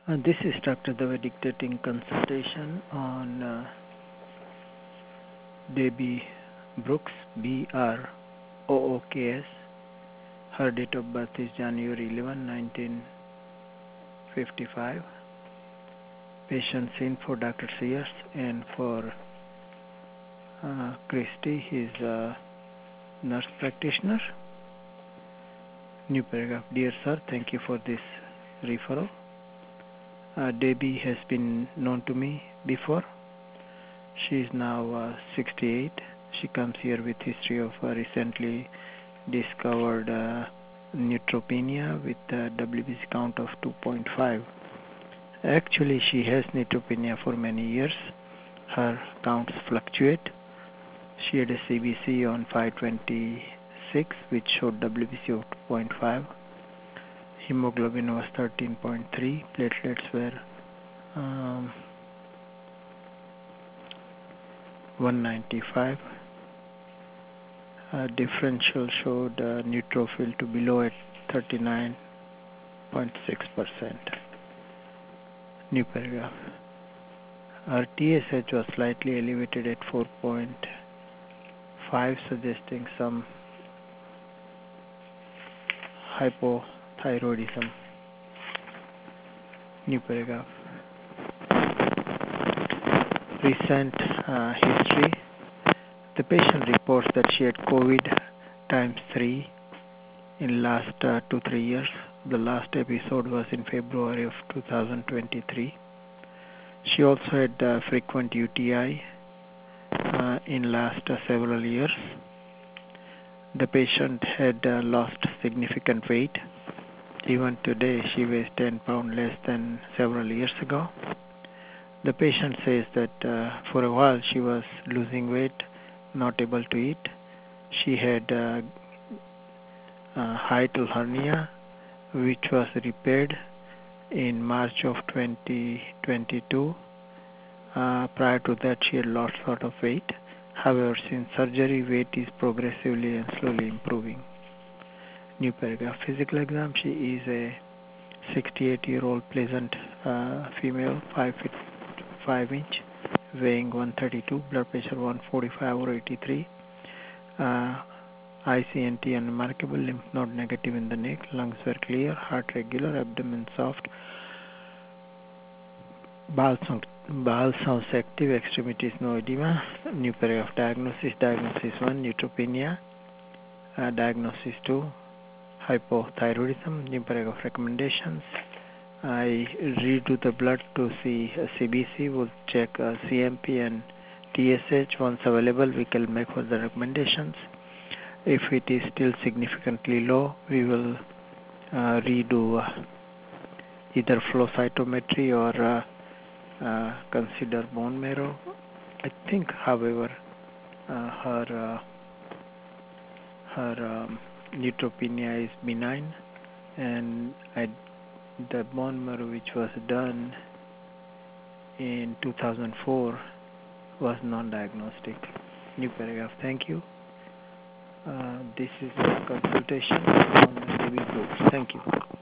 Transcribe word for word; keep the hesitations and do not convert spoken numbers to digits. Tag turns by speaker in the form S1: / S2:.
S1: Uh, this is Doctor Dave dictating consultation on uh, Debbie Brooks, B R O O K S. Her date of birth is January eleventh, nineteen fifty-five. Patient seen for Doctor Sears and for uh, Christy, his uh, nurse practitioner. New paragraph. Dear sir, thank you for this referral. Uh, Debbie has been known to me before. She is now uh, sixty-eight. She comes here with history of uh, recently discovered uh, neutropenia with a W B C count of two point five. Actually, she has neutropenia for many years. Her counts fluctuate. She had a C B C on five twenty-six, which showed W B C of two point five. Hemoglobin was thirteen point three. Platelets were um, one ninety-five. Uh, differential showed uh, neutrophil to below at thirty-nine point six percent. New paragraph. Our T S H was slightly elevated at four point five, suggesting some hypothyroidism. New paragraph. Recent uh, history. The patient reports that she had COVID times three in last uh, two three years. The last episode was in February of two thousand twenty-three. She also had uh, frequent U T I uh, in last uh, several years. The patient had uh, lost significant weight. Even today, she weighs ten pounds less than several years ago. The patient says that uh, for a while she was losing weight, not able to eat. She had uh, uh, hiatal hernia, which was repaired in March of twenty twenty-two. Uh, prior to that, she had lost a lot of weight. However, since surgery, weight is progressively and slowly improving. New paragraph. Physical exam. She is a sixty-eight-year-old pleasant uh, female, five feet five inch, weighing one thirty-two, blood pressure one forty-five over eighty-three. Uh, I C N T unremarkable, lymph node negative in the neck, lungs were clear, heart regular, abdomen soft, bowel sounds, bowel sounds active, extremities no edema. New paragraph. Diagnosis. Diagnosis one, neutropenia. Uh, diagnosis two, hypothyroidism. New paragraph. Recommendations. I redo the blood to see a C B C. We'll check uh, C M P and T S H. Once available, we can make further recommendations. If it is still significantly low, we will uh, redo uh, either flow cytometry or uh, uh, consider bone marrow. I think, however, uh, her uh, her um, neutropenia is benign, and I, the bone marrow which was done in two thousand four was non-diagnostic. New paragraph. Thank you. Uh, this is a consultation on Debbie Brooks. Thank you.